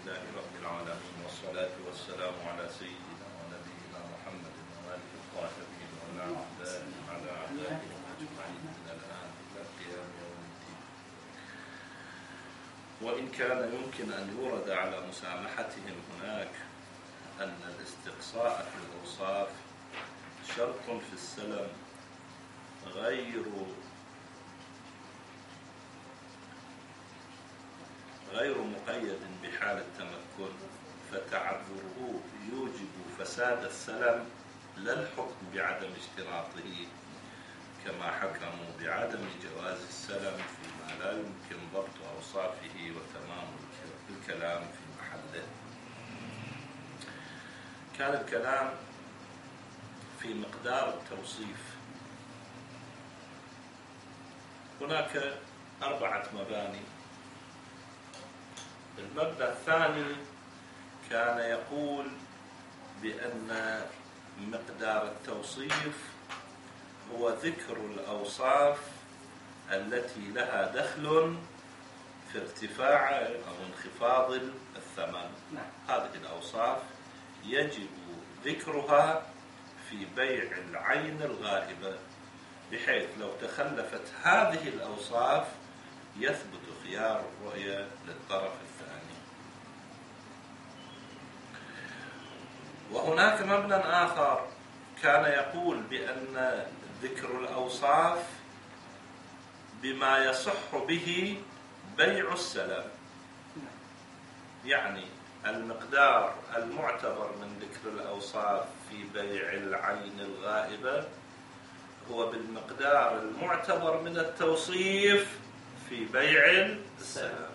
لله رب العالمين، والصلاة والسلام على سيدنا ونبينا محمد وآله الطاهرين وعلى أعدائهم أجمعين من الآن إلى قيام يوم الدين. وإن كان يمكن أن يورد على مسامحتهم هناك أن الاستقصاء في الأوصاف شرط في السلم غير مقيد بحال التمكن، فتعذره يوجب فساد السلم لا الحكم بعدم اشتراطه، كما حكموا بعدم جواز السلم فيما لا يمكن ضبط أوصافه وتمام الكلام في محله. كان الكلام في مقدار التوصيف. هناك 4 مباني. المبنى الثاني كان يقول بأن مقدار التوصيف هو ذكر الأوصاف التي لها دخل في ارتفاع أو انخفاض الثمن. هذه الأوصاف يجب ذكرها في بيع العين الغائبة، بحيث لو تخلفت هذه الأوصاف يثبت خيار الرؤية للطرف الثاني. وهناك مبنى آخر كان يقول بأن ذكر الأوصاف بما يصح به بيع السلم، يعني المقدار المعتبر من ذكر الأوصاف في بيع العين الغائبة هو بالمقدار المعتبر من التوصيف في بيع السلم.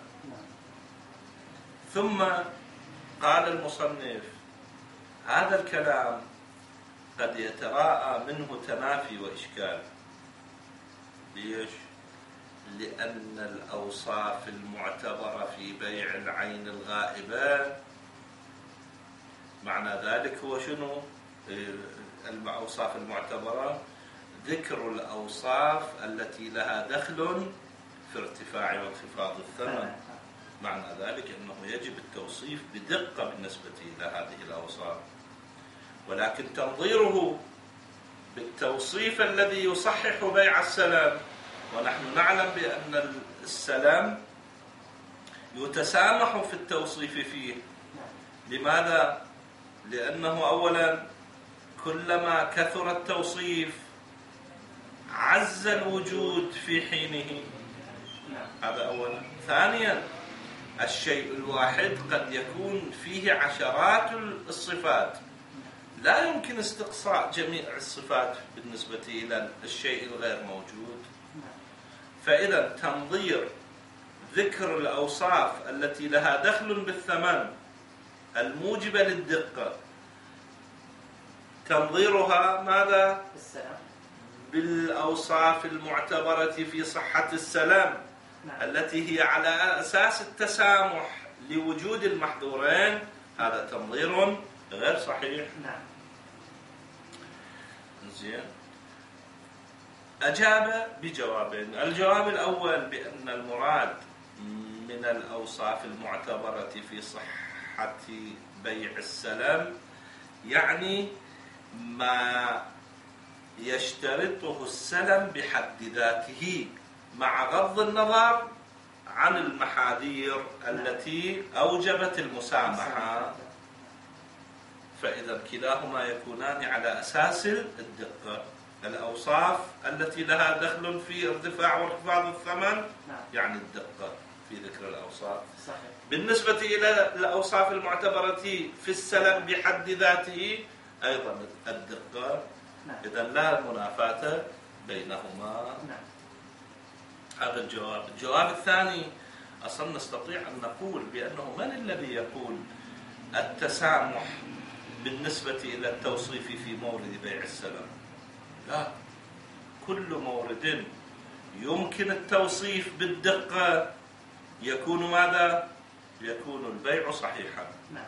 ثم قال المصنف: هذا الكلام قد يتراءى منه تنافي وإشكال. ليش؟ لأن الأوصاف المعتبرة في بيع العين الغائبة معنى ذلك هو شنو؟ الأوصاف المعتبرة ذكر الأوصاف التي لها دخل في ارتفاع وانخفاض الثمن. معنى ذلك أنه يجب التوصيف بدقة بالنسبة إلى هذه الأوصاف، ولكن تنظيره بالتوصيف الذي يصحح بيع السلام، ونحن نعلم بأن السلام يتسامح في التوصيف فيه. لماذا؟ لأنه أولا كلما كثر التوصيف عز الوجود في حينه، هذا أولا. ثانيا الشيء الواحد قد يكون فيه عشرات الصفات، لا يمكن استقصاء جميع الصفات بالنسبة إلى الشيء الغير موجود. فإذا تنظير ذكر الأوصاف التي لها دخل بالثمن الموجبة للدقة، تنظيرها ماذا؟ بالأوصاف المعتبرة في صحة السلام التي هي على أساس التسامح لوجود المحظورين، هذا تنظير غير صحيح. زين. أجاب بجوابين. الجواب الأول بأن المراد من الأوصاف المعتبرة في صحة بيع السلم يعني ما يشترطه السلم بحد ذاته، مع غض النظر عن المحاذير التي أوجبت المسامحة. فإذا كلاهما يكونان على أساس الدقة. الأوصاف التي لها دخل في ارتفاع وانخفاض الثمن يعني الدقة في ذكر الأوصاف. بالنسبة إلى الأوصاف المعتبرة في السلم بحد ذاته أيضا الدقة. إذا لا منافاة بينهما. هذا الجواب. الجواب الثاني: أصلا نستطيع أن نقول بأنه من الذي يقول التسامح بالنسبة إلى التوصيف في مورد بيع السلم؟ لا، كل مورد يمكن التوصيف بالدقة يكون ماذا؟ يكون البيع صحيحا.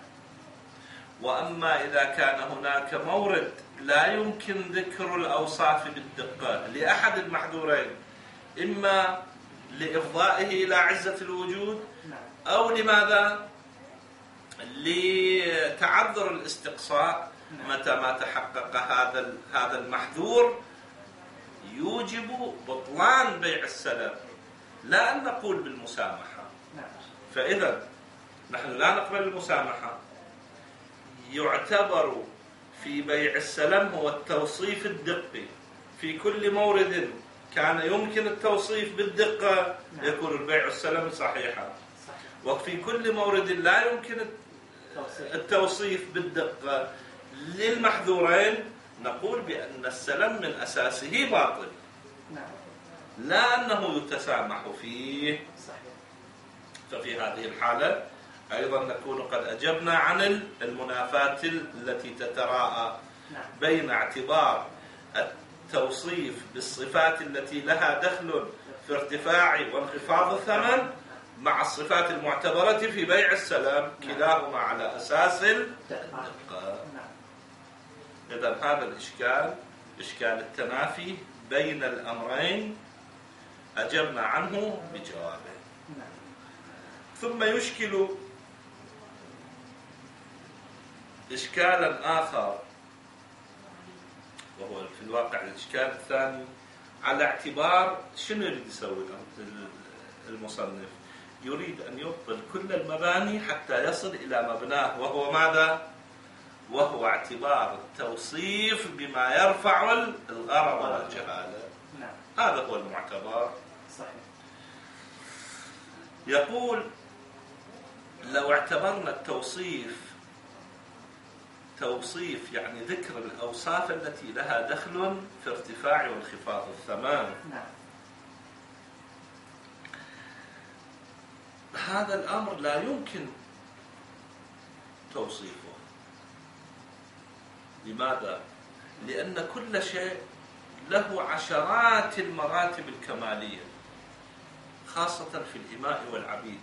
وأما إذا كان هناك مورد لا يمكن ذكر الأوصاف بالدقة لأحد المحظورين، إما لإفضائه إلى عزة الوجود أو لماذا؟ لتعذر الاستقصاء متى ما تحقق هذا المحذور يوجب بطلان بيع السلم، لا أن نقول بالمسامحة. فإذا نحن لا نقبل المسامحة، يعتبر في بيع السلم هو التوصيف الدقي. في كل مورد كان يمكن التوصيف بالدقة يكون البيع السلم صحيحا، وفي كل مورد لا يمكن التوصيف بالدقة للمحذورين نقول بأن السلم من أساسه باطل، لا أنه يتسامح فيه. ففي هذه الحالة أيضا نكون قد أجبنا عن المنافاة التي تتراءى بين اعتبار التوصيف بالصفات التي لها دخل في ارتفاع وانخفاض الثمن مع الصفات المعتبرة في بيع السلام، كلاهما على أساس الدقة. إذن هذا الإشكال، إشكال التنافي بين الأمرين، أجبنا عنه بجوابه. ثم يشكل إشكالا آخر، وهو في الواقع الإشكال الثاني، على اعتبار شنو يريد يسوي المصنف؟ يريد أن يبطل كل المباني حتى يصل إلى مبناه، وهو ماذا؟ وهو اعتبار التوصيف بما يرفع الغرض والجهالة. هذا هو المعتبر. يقول لو اعتبرنا التوصيف توصيف يعني ذكر الأوصاف التي لها دخل في ارتفاع وانخفاض الثمن، هذا الأمر لا يمكن توصيفه. لماذا؟ لأن كل شيء له عشرات المراتب الكمالية، خاصة في الإماء والعبيد.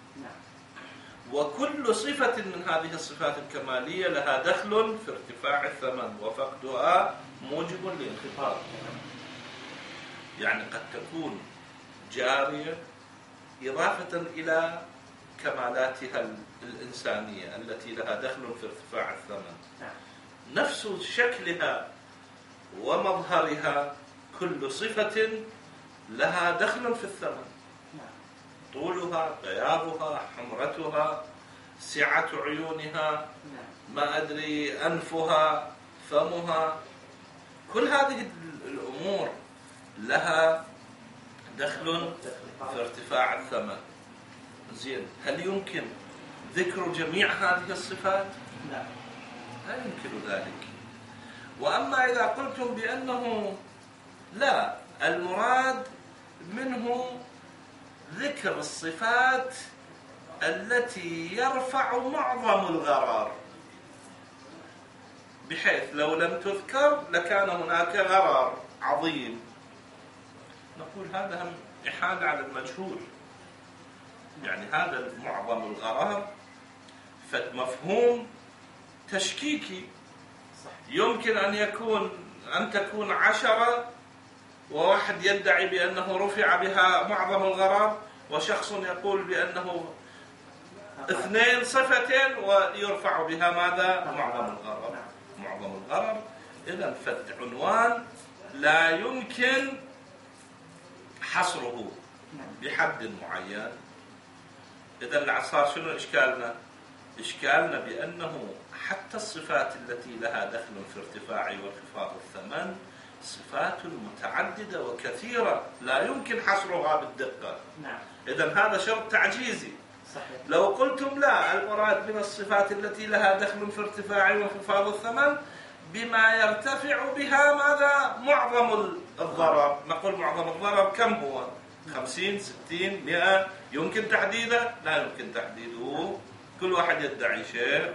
وكل صفة من هذه الصفات الكمالية لها دخل في ارتفاع الثمن، وفقدها موجب لانخفاض. يعني قد تكون جارية إضافة إلى كمالاتها الإنسانية التي لها دخل في ارتفاع الثمن، نفس شكلها ومظهرها كل صفة لها دخل في الثمن، طولها، بياضها، حمرتها، سعة عيونها، ما أدري أنفها، فمها، كل هذه الأمور لها دخل في ارتفاع الثمن. زين، هل يمكن ذكر جميع هذه الصفات؟ لا يمكن ذلك. وأما إذا قلتم بأنه لا، المراد منه ذكر الصفات التي يرفع معظم الغرر، بحيث لو لم تذكر لكان هناك غرر عظيم، نقول هذا هم إحالة على المجهول. يعني هذا معظم الغرر فمفهوم تشكيكي، يمكن أن تكون 10 وواحد يدعي بأنه رفع بها معظم الغرر، وشخص يقول بأنه 2 صفتين ويرفع بها ماذا؟ معظم الغرر. معظم الغرر. إذن فالعنوان لا يمكن حصره بحد معين. إذن صار شنو إشكالنا؟ إشكالنا بأنه حتى الصفات التي لها دخل في ارتفاع وانخفاض الثمن صفات متعددة وكثيرة لا يمكن حصرها بالدقة. إذن هذا شرط تعجيزي. صحيح. لو قلتم لا، المراد من الصفات التي لها دخل في ارتفاع وانخفاض الثمن بما يرتفع بها ماذا؟ معظم الضرر. نقول معظم الضرر كم هو؟ 50 60 100 يمكن تحديده؟ لا يمكن تحديده، كل واحد يدعي شيء.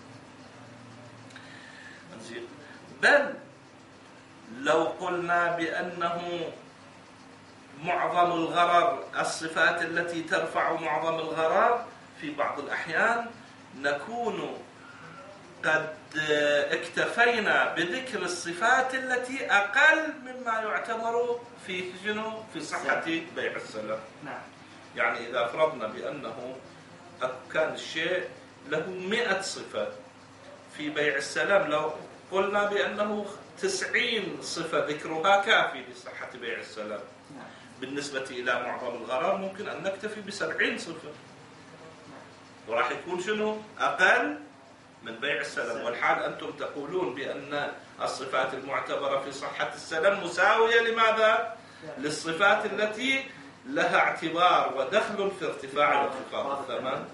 بل لو قلنا بأنه معظم الغرر الصفات التي ترفع معظم الغرر، في بعض الأحيان نكون قد اكتفينا بذكر الصفات التي أقل مما يعتبر في صحة بيع السلم. يعني إذا فرضنا بأنه كان الشيء له 100 صفة. في بيع السلام لو قلنا بأنه 90 صفة ذكرها كافي لصحة بيع السلام. بالنسبة إلى معظم الغرر ممكن أن نكتفي ب70 صفة، وراح يكون شنو؟ أقل من بيع السلام. والحال أنتم تقولون بأن الصفات المعتبرة في صحة السلام مساوية لماذا؟ للصفات التي لها اعتبار ودخل في ارتفاع وانخفاض الثمن.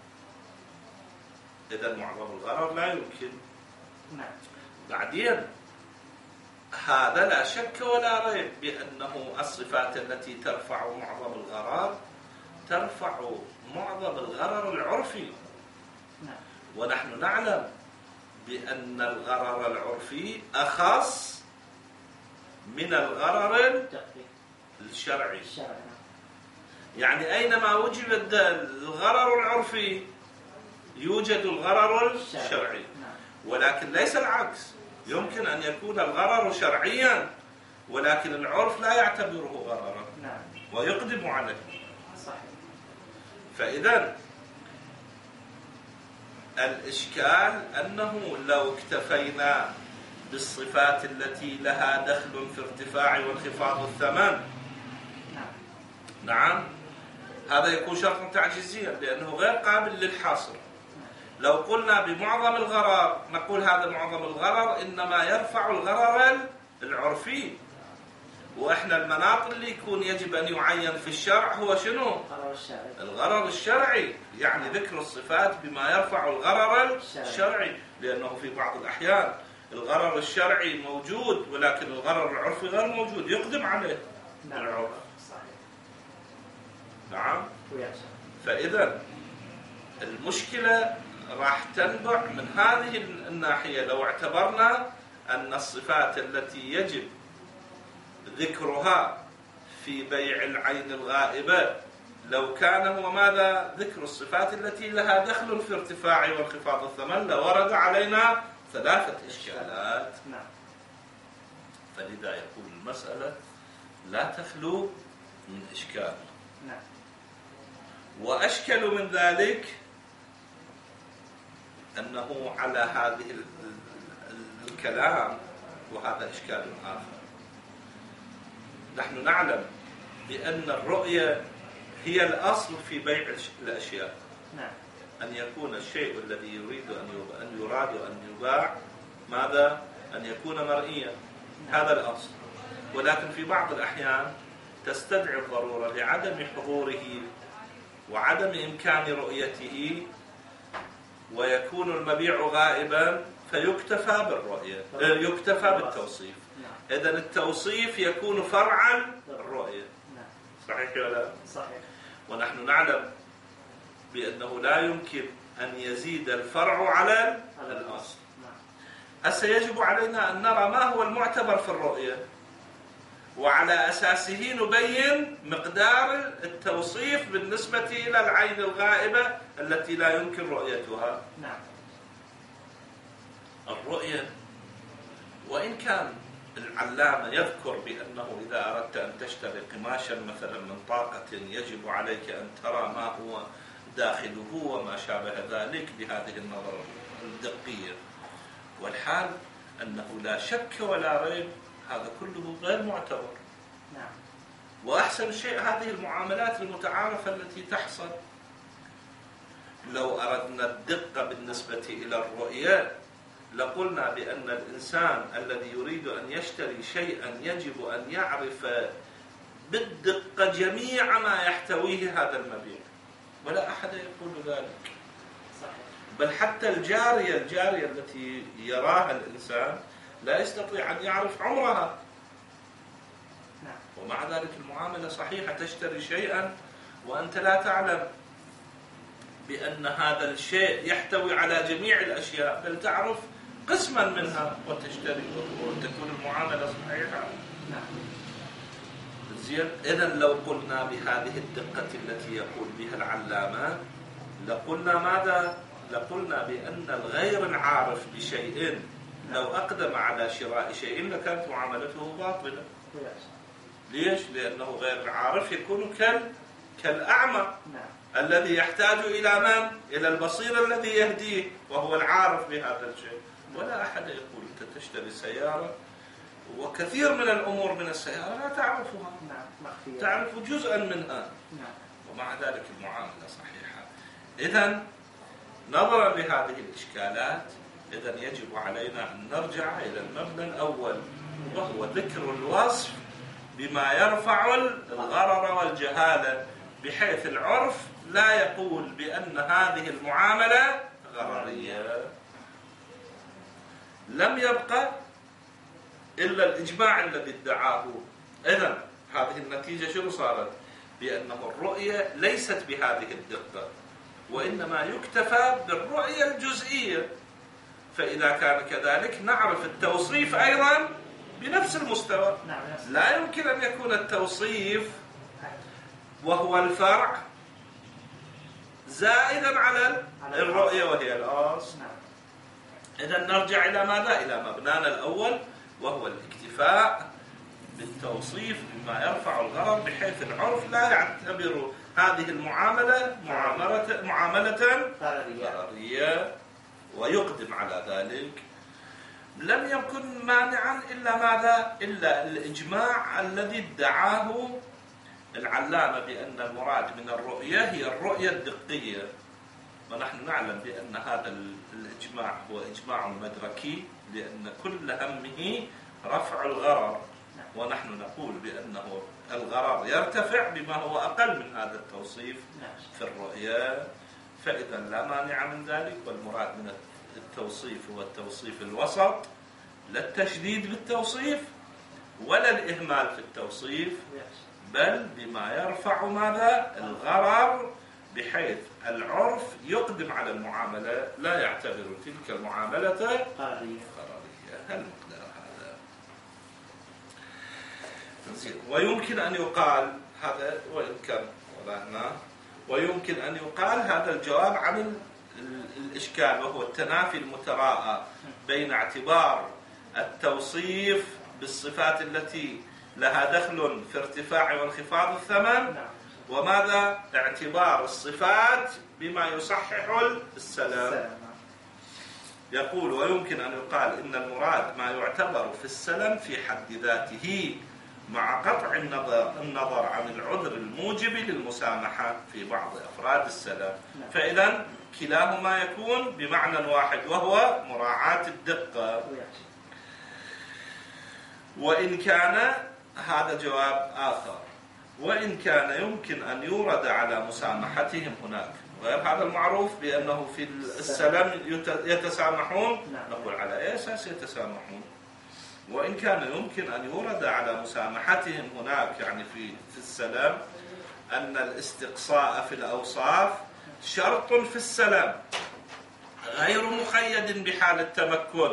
إذا معظم الغرر لا يمكن. بعدين هذا لا شك ولا ريب بأنه الصفات التي ترفع معظم الغرر ترفع معظم الغرر العرفي، ونحن نعلم بأن الغرر العرفي أخص من الغرر الشرعي. يعني أينما وجد الغرر العرفي يوجد الغرر الشرعي، ولكن ليس العكس. يمكن أن يكون الغرر شرعيا ولكن العرف لا يعتبره غررا ويقدم عليه. فإذا الإشكال أنه لو اكتفينا بالصفات التي لها دخل في ارتفاع وانخفاض الثمن، نعم، هذا يكون شرطا تعجيزيا لأنه غير قابل للحصر. لو قلنا بمعظم الغرر نقول هذا معظم الغرر إنما يرفع الغرر العرفي، وإحنا المناط اللي يكون يجب أن يعين في الشرع هو شنو؟ الغرر الشرعي، يعني ذكر الصفات بما يرفع الغرر الشرعي، لأنه في بعض الأحيان الغرر الشرعي موجود ولكن الغرر العرفي غير موجود يقدم عليه العرف. نعم. فإذا المشكلة راح تنبع من هذه الناحية. لو اعتبرنا أن الصفات التي يجب ذكرها في بيع العين الغائبة لو كان هو ماذا؟ ذكر الصفات التي لها دخل في ارتفاع وانخفاض الثمن لورد علينا 3 إشكالات. فلذا يكون المسألة لا تخلو من إشكال. وأشكل من ذلك أنه على هذه الكلام، وهذا إشكال آخر، نحن نعلم بأن الرؤية هي الأصل في بيع الأشياء. أن يكون الشيء الذي يريد أن يراد أن يباع ماذا؟ أن يكون مرئيا. هذا الأصل. ولكن في بعض الأحيان تستدعي الضرورة لعدم حضوره وعدم إمكان رؤيته ويكون المبيع غائبا فيكتفى بالرؤية، يكتفى بالتوصيف. إذن التوصيف يكون فرعا الرؤية. صحيح ولا؟ صحيح. ونحن نعلم بأنه لا يمكن أن يزيد الفرع على الأصل. سيجب علينا أن نرى ما هو المعتبر في الرؤية، وعلى أساسه نبين مقدار التوصيف بالنسبة إلى العين الغائبة التي لا يمكن رؤيتها. الرؤية وإن كان العلامة يذكر بأنه إذا أردت أن تشتري قماشا مثلا من طاقة يجب عليك أن ترى ما هو داخله وما شابه ذلك بهذه النظرة الدقية، والحال أنه لا شك ولا ريب هذا كله غير معتبر. وأحسن شيء هذه المعاملات المتعارفة التي تحصل. لو أردنا الدقة بالنسبة إلى الرؤية لقلنا بأن الإنسان الذي يريد أن يشتري شيئا يجب أن يعرف بالدقة جميع ما يحتويه هذا المبيع، ولا أحد يقول ذلك. بل حتى الجارية التي يراها الإنسان لا يستطيع أن يعرف عمرها، ومع ذلك المعاملة صحيحة. تشتري شيئا وأنت لا تعلم بأن هذا الشيء يحتوي على جميع الأشياء، بل تعرف قسما منها وتشتري وتكون المعاملة صحيحة. زين. إذن لو قلنا بهذه الدقة التي يقول بها العلامة لقلنا ماذا؟ لقلنا بأن الغير العارف بشيء لو أقدم على شراء شيء لكانت معاملته باطلة. ليش؟ لأنه غير العارف يكون كالأعمى. الذي يحتاج إلى من؟ إلى البصير الذي يهديه وهو العارف بهذا الشيء. ولا أحد يقول أنت تشتري سيارة وكثير من الأمور من السيارة لا تعرفها، تعرف جزءا منها، ومع ذلك المعاملة صحيحة. إذن نظرا لهذه الإشكالات إذن يجب علينا أن نرجع إلى المبنى الأول، وهو ذكر الوصف بما يرفع الغرر والجهالة، بحيث العرف لا يقول بأن هذه المعاملة غررية. لم يبقى إلا الإجماع الذي ادعاه. إذن هذه النتيجة شنو صارت؟ بأنه الرؤية ليست بهذه الدقة، وإنما يكتفى بالرؤية الجزئية. فإذا كان كذلك نعرف التوصيف أيضا بنفس المستوى. لا يمكن أن يكون التوصيف وهو الفرع زائدا على الرؤية وهي الأصل. إذن نرجع إلى ماذا؟ إلى مبنانا الأول، وهو الاكتفاء بالتوصيف بما يرفع الغرر، بحيث العرف لا يعتبر هذه المعاملة معاملة غررية ويقدم على ذلك. لم يكن مانعا إلا ماذا؟ إلا الإجماع الذي ادعاه العلامة بأن المراد من الرؤية هي الرؤية الدقية. ونحن نعلم بأن هذا الإجماع هو إجماع مدركي، لأن كل همه رفع الغرر، ونحن نقول بأنه الغرر يرتفع بما هو أقل من هذا التوصيف في الرؤية. فإذا لا مانع من ذلك، والمراد من التوصيف هو التوصيف الوسط، لا التشديد بالتوصيف ولا الإهمال في التوصيف، بل بما يرفع ماذا؟ الغرر، بحيث العرف يقدم على المعاملة لا يعتبر تلك المعاملة غررية. هل مقدار هذا؟ ويمكن أن يقال هذا، وإن كان وضعنا، ويمكن أن يقال هذا الجواب عن الإشكال، وهو التنافي المتراءى بين اعتبار التوصيف بالصفات التي لها دخل في ارتفاع وانخفاض الثمن، وماذا؟ اعتبار الصفات بما يصحح السلم. يقول ويمكن أن يقال إن المراد ما يعتبر في السلم في حد ذاته، مع قطع النظر عن العذر الموجب للمسامحة في بعض أفراد السلم. فإذا كلاهما يكون بمعنى واحد، وهو مراعاة الدقة. وإن كان هذا جواب آخر، وإن كان يمكن أن يورد على مسامحتهم هناك، غير هذا المعروف بأنه في السلم يتسامحون، نقول على أي أساس يتسامحون؟ وإن كان يمكن أن يورد على مسامحتهم هناك، يعني في السلم، أن الاستقصاء في الأوصاف شرط في السلم غير مقيد بحال التمكن،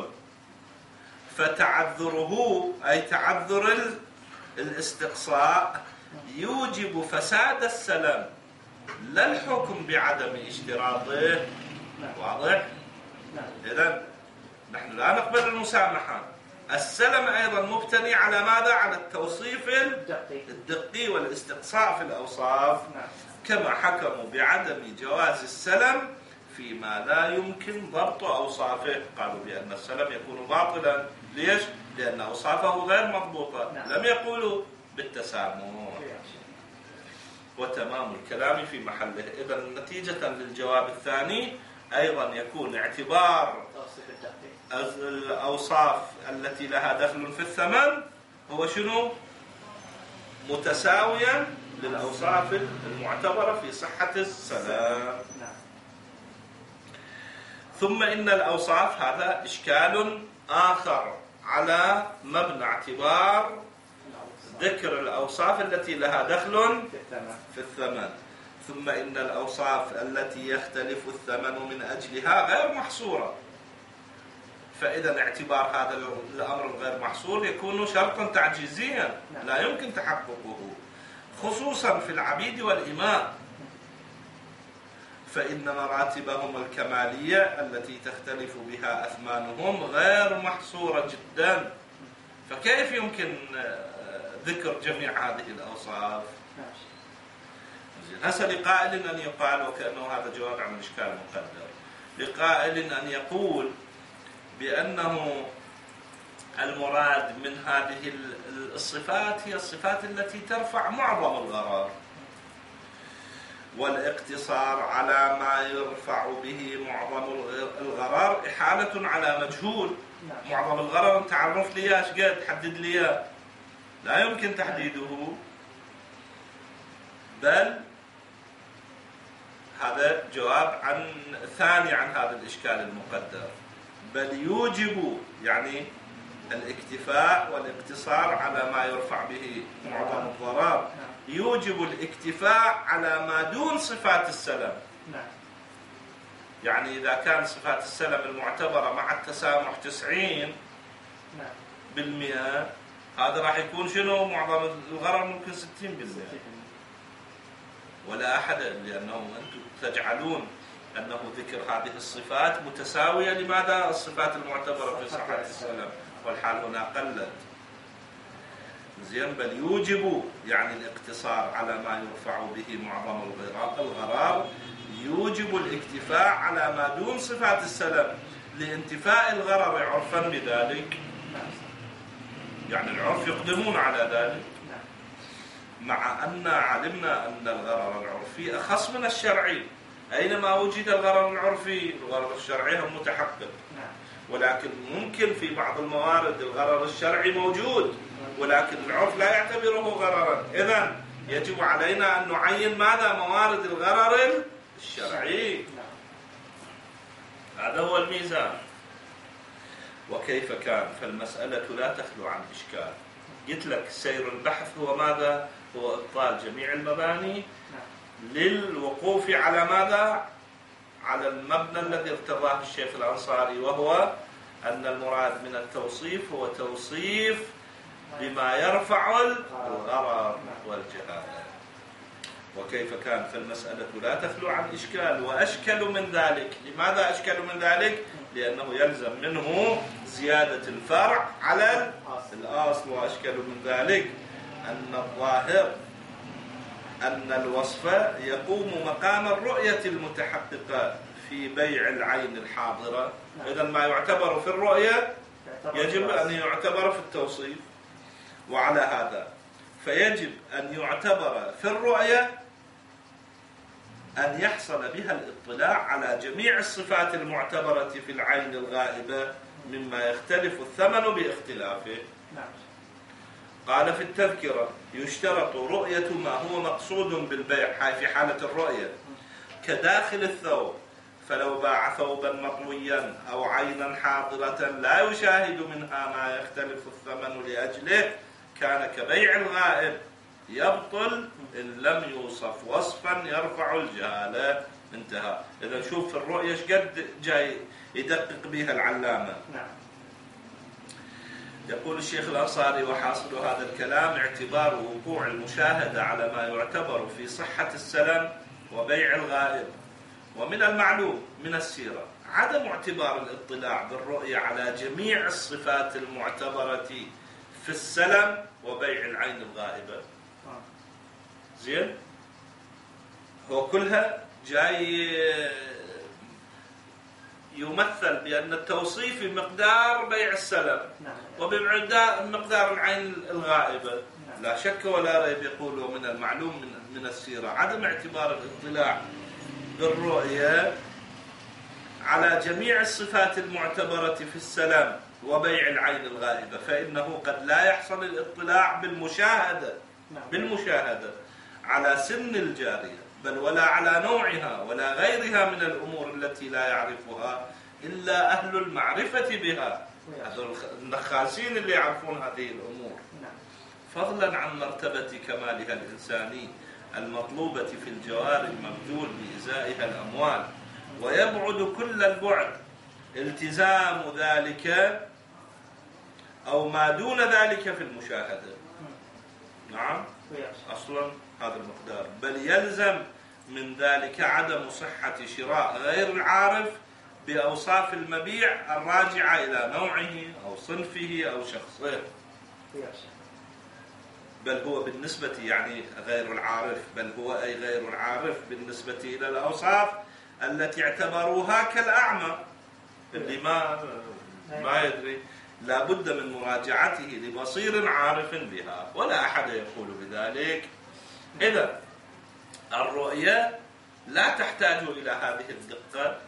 فتعذره أي تعذر الاستقصاء يوجب فساد السلم، لا الحكم بعدم اشتراطه. واضح؟ إذن نحن لا نقبل المسامحة. السلم أيضا مبتني على ماذا؟ على التوصيف الدقي والاستقصاء في الأوصاف، كما حكموا بعدم جواز السلم فيما لا يمكن ضبط أوصافه. قالوا بأن السلم يكون باطلا. ليش؟ لأن أوصافه غير مضبوطة. لم يقولوا بالتسامح. وتمام الكلام في محله. إذن نتيجة للجواب الثاني أيضا يكون اعتبار الأوصاف التي لها دخل في الثمن هو شنو؟ متساويا للأوصاف المعتبرة في صحة السلام. ثم إن الأوصاف، هذا إشكال آخر على مبنى اعتبار ذكر الأوصاف التي لها دخل في الثمن. ثم إن الأوصاف التي يختلف الثمن من أجلها غير محصورة. فإذا اعتبار هذا الأمر الغير محصور يكون شرطا تعجيزيا لا يمكن تحققه، خصوصا في العبيد والإماء، فإن مراتبهم الكمالية التي تختلف بها أثمانهم غير محصورة جدا. فكيف يمكن ذكر جميع هذه الأوصاف؟ هسه لقائل أن يقال، وكأنه هذا جواب عن الإشكال المقدر، لقائل أن يقول بأنه المراد من هذه الصفات هي الصفات التي ترفع معظم الغرر، والاقتصار على ما يرفع به معظم الغرر إحالة على مجهول. معظم الغرر أنت عرف لي ايش قد، حدد لي، لا يمكن تحديده، بل هذا جواب عن ثاني عن هذا الإشكال المقدر. بل يوجب يعني الاكتفاء والاقتصار على ما يرفع به معظم الضرر، يوجب الاكتفاء على ما دون صفات السلم. يعني إذا كان صفات السلم المعتبرة مع التسامح 90%، هذا راح يكون شنو؟ معظم الغرر ممكن 60%. ولا أحد، لأنه أنتم تجعلون أنه ذكر هذه الصفات متساوية. لماذا؟ الصفات المعتبرة في صحة السلم، والحال هنا قلت. زين، بل يوجب يعني الاقتصار على ما يرفع به معظم الغرر، يوجب الاكتفاء على ما دون صفات السلم لانتفاء الغرر عرفا بذلك. يعني العرف يقدمون على ذلك، مع أن علمنا أن الغرر العرفي أخص من الشرعي. أينما وجد الغرر العرفي الغرر الشرعي هم متحقق، ولكن ممكن في بعض الموارد الغرر الشرعي موجود ولكن العرف لا يعتبره غررا. إذن يجب علينا أن نعين ماذا؟ موارد الغرر الشرعي. هذا هو الميزان. وكيف كان؟ فالمسألة لا تخلو عن إشكال. قلت لك سير البحث هو ماذا؟ هو إبطال جميع المباني للوقوف على ماذا؟ على المبنى الذي ارتضاه الشيخ الأنصاري، وهو أن المراد من التوصيف هو توصيف بما يرفع الغرر والجهالة. وكيف كان؟ فالمسألة لا تخلو عن إشكال، وأشكل من ذلك. لماذا أشكل من ذلك؟ لأنه يلزم منه زيادة الفرع على الأصل. وأشكل من ذلك أن الظاهر أن الوصف يقوم مقام الرؤية المتحققة في بيع العين الحاضرة. إذا ما يعتبر في الرؤية يجب أن يعتبر في التوصيف. وعلى هذا فيجب أن يعتبر في الرؤية أن يحصل بها الاطلاع على جميع الصفات المعتبرة في العين الغائبة مما يختلف الثمن باختلافه. قال في التذكرة: يشترط رؤية ما هو مقصود بالبيع، هاي في حالة الرؤية، كداخل الثوب، فلو باع ثوبا مطويا أو عينا حاضرة لا يشاهد منها ما يختلف الثمن لأجله كان كبيع الغائب، يبطل إن لم يوصف وصفا يرفع الجهالة. انتهى. إذا شوف في الرؤية ايش قد جاي يدقق بها العلامة. يقول الشيخ الأنصاري: وحاصل هذا الكلام اعتبار وقوع المشاهدة على ما يعتبر في صحة السلم وبيع الغائب. ومن المعلوم من السيرة عدم اعتبار الاطلاع بالرؤية على جميع الصفات المعتبرة في السلم وبيع العين الغائبة. زين، هو كلها جاي يمثل بأن التوصيف بمقدار بيع السلم وبمقدار العين الغائبة. لا شك ولا ريب. يقول: ومن المعلوم من السيرة عدم اعتبار الاطلاع بالرؤية على جميع الصفات المعتبرة في السلم وبيع العين الغائبة، فإنه قد لا يحصل الاطلاع بالمشاهدة على سن الجارية، بل ولا على نوعها ولا غيرها من الأمور التي لا يعرفها إلا أهل المعرفة بها، هذول النخاسين اللي يعرفون هذه الأمور، فضلا عن مرتبة كمالها الإنساني المطلوبة في الجواري المبذول بإزائها الأموال. ويبعد كل البعد التزام ذلك أو ما دون ذلك في المشاهدة. نعم، أصلا هذا المقدار. بل يلزم من ذلك عدم صحة شراء غير العارف بأوصاف المبيع الراجعة إلى نوعه أو صنفه أو شخصه. بل هو بالنسبة يعني غير العارف، بل هو أي غير العارف بالنسبة إلى الأوصاف التي اعتبروها كالأعمى اللي ما يدري، لا بد من مراجعته لبصير عارف بها، ولا أحد يقول بذلك. إذا الرؤية لا تحتاج إلى هذه الدقة،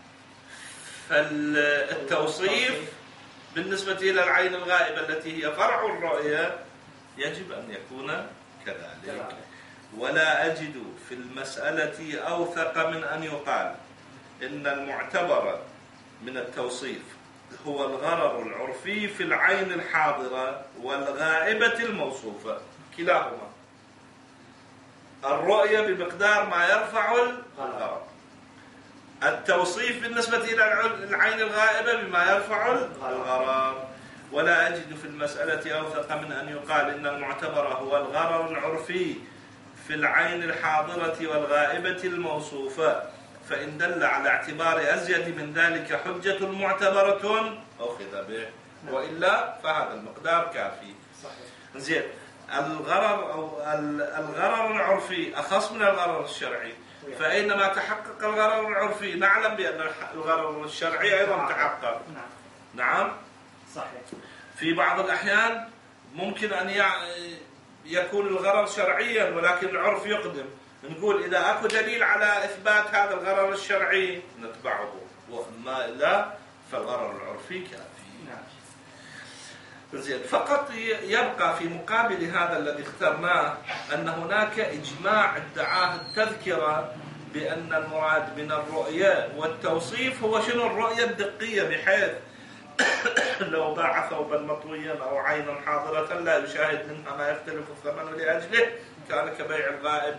فالتوصيف بالنسبة إلى العين الغائبة التي هي فرع الرؤية يجب أن يكون كذلك. ولا أجد في المسألة أوثق من أن يقال إن المعتبر من التوصيف هو الغرر العرفي في العين الحاضرة والغائبة الموصوفة كلاهما. الرؤية بمقدار ما يرفع الغرر، التوصيف بالنسبة إلى العين الغائبة بما يرفع الغرر. ولا أجد في المسألة أوثق من أن يقال إن المعتبر هو الغرر العرفي في العين الحاضرة والغائبة الموصوفة، فإن دل على اعتبار أزيد من ذلك حجة معتبرة أخذ به، وإلا فهذا المقدار كافي. زين، الغرر أو الغرر العرفي أخص من الغرر الشرعي، فأينما تحقق الغرر العرفي نعلم بأن الغرر الشرعي أيضا تحقق. نعم صحيح. في بعض الأحيان ممكن أن يكون الغرر شرعيا ولكن العرف يقدم، نقول إذا أكو دليل على إثبات هذا الغرر الشرعي نتبعه، وما لا فالغرر العرفي كافي. زين، فقط يبقى في مقابل هذا الذي اخترناه أن هناك إجماع ادعاه التذكرة بأن المراد من الرؤية والتوصيف هو شنو؟ الرؤية الدقية، بحيث لو باع ثوبا مطويا أو عينا حاضرة لا يشاهد منها ما يختلف الثمن لأجله كان كبيع الغائب.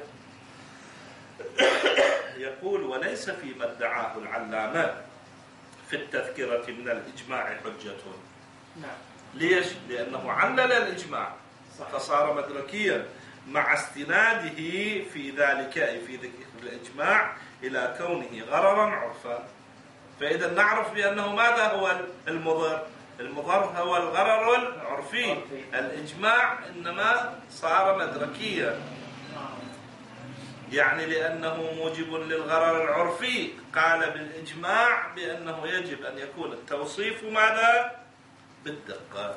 يقول: وليس فيما ادعاه العلامة في التذكرة من الإجماع حجة. ليش؟ لأنه علل الإجماع فصار مدركيا مع استناده في ذلك، أي في الإجماع، إلى كونه غررا عرفا. فإذا نعرف بأنه ماذا هو المضر؟ المضر هو الغرر العرفي. الإجماع إنما صار مدركيا، يعني لأنه موجب للغرر العرفي قال بالإجماع بأنه يجب أن يكون التوصيف ماذا؟ بالدقة.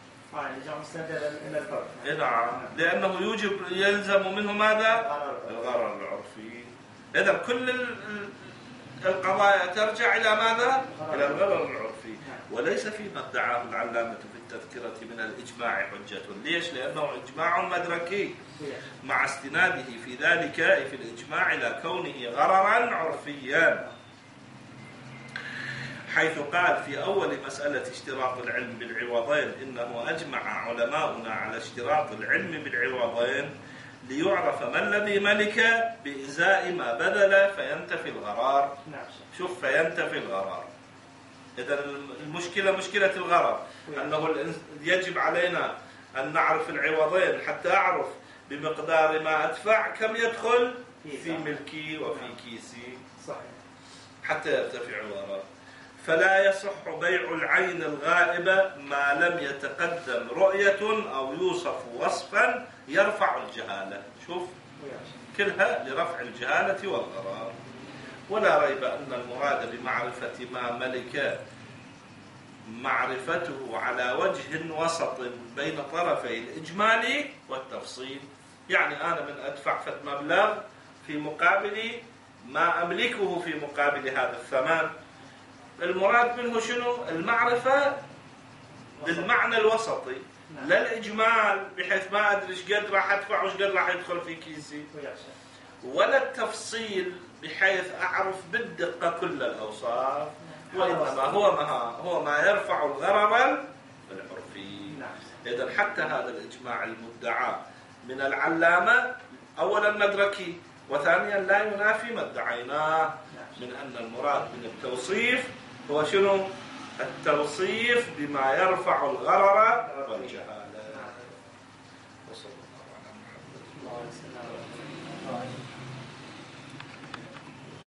نعم، لأنه يلزم منه ماذا؟ الغرر العرفي. إذا كل القضايا ترجع إلى ماذا؟ إلى الغرر العرفي. وليس فيما ادعاه العلامة في التذكرة من الإجماع حجة. ليش؟ لأنه إجماع مدركي مع استناده في ذلك، أي في الإجماع، إلى كونه غررا عرفيا، حيث قال في أول مسألة اشتراط العلم بالعوضين: إنه أجمع علماؤنا على اشتراط العلم بالعوضين ليعرف ما الذي ملك بإزاء ما بذل فينتفي الغرار. شوف، فينتفي الغرار. إذا المشكلة مشكلة الغرر، أنه يجب علينا أن نعرف العوضين حتى أعرف بمقدار ما أدفع كم يدخل في ملكي وفي كيسي حتى يرتفع الغرار. فلا يصح بيع العين الغائبة ما لم يتقدم رؤية أو يوصف وصفا يرفع الجهالة. شوف، كلها لرفع الجهالة والغرار. ولا ريب أن المراد بمعرفة ما ملك معرفته على وجه وسط بين طرفي الإجمال والتفصيل. يعني أنا من أدفع فد مبلغ في مقابل ما أملكه في مقابل هذا الثمن. المراد منه شنو؟ المعرفة بالمعنى الوسطي، لا الإجمال بحيث ما أدري إيش قد راح أدفع وإيش قد راح يدخل في كيسي، ولا التفصيل بحيث أعرف بالدقة كل الأوصاف، وإنما هو ما يرفع الغرر العرفي. إذن حتى هذا الإجماع المدعى من العلامة أولا مدركي، وثانيا لا ينافي ما ادعيناه من أن المراد من التوصيف هو شنو؟ التوصيف بما يرفع الغرر والجهالة. وصلى الله على محمد.